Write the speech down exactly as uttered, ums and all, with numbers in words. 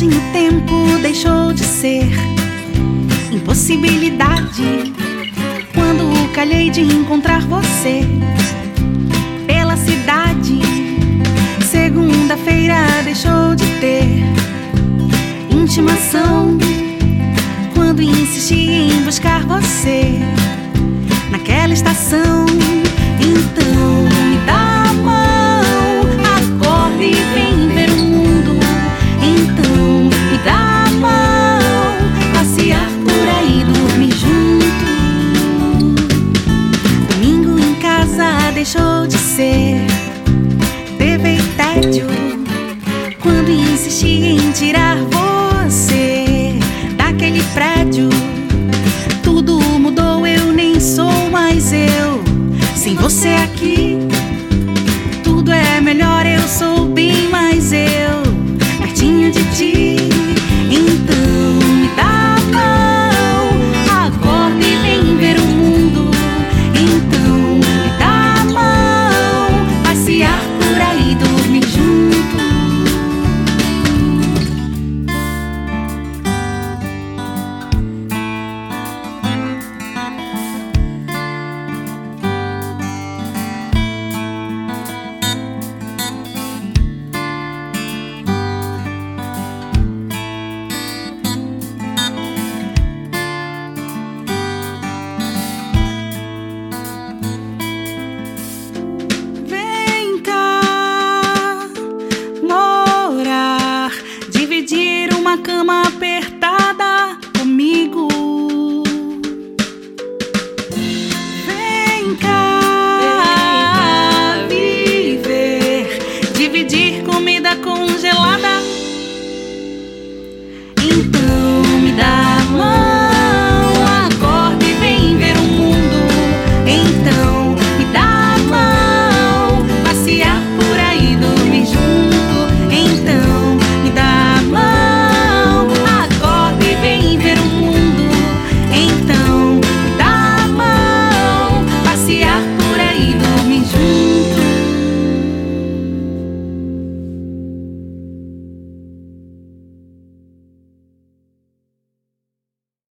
viagem no tempo deixou de ser impossibilidade quando calhei de encontrar você pela cidade. Segunda-feira deixou de ter intimação quando insisti em buscar você naquela estação. Então me dá a mão, acorda e vem ver o mundo. Então me dá a mão, passear por aí, dormir junto. Domingo em casa deixou de ser T V e tédio quando insisti em tirar você daquele prédio. Tudo mudou, eu nem sou mais eu sem você aqui.